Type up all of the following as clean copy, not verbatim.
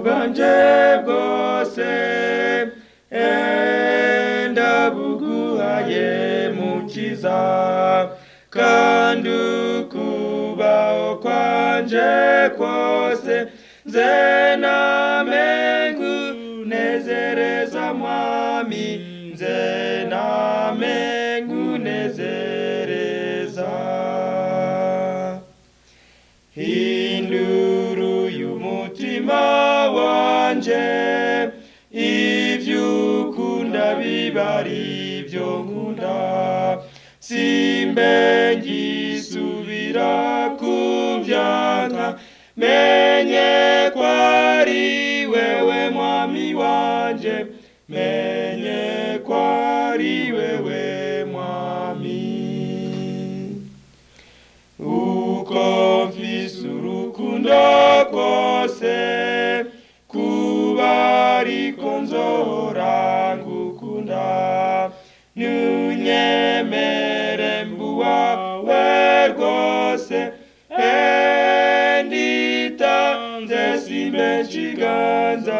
bwanje bwose ndabuguhaye mukiza kandi ukubaho kwanje kwose nzenamengu nezereza mwami nzenamengu nezereza hinduru y'umutima wanje ivy'ukunda bibari byo nkunda simbe ngisubira kuvyanka menye kwari wewe mwami wanje menye kwari wewe mwami uko mfise urukundo kwose kubariko nzohora ngukunda nunyemere mbuwawe rwose nditanze simbe nkiganza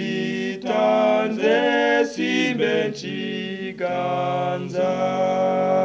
nditanze simbe nkiganza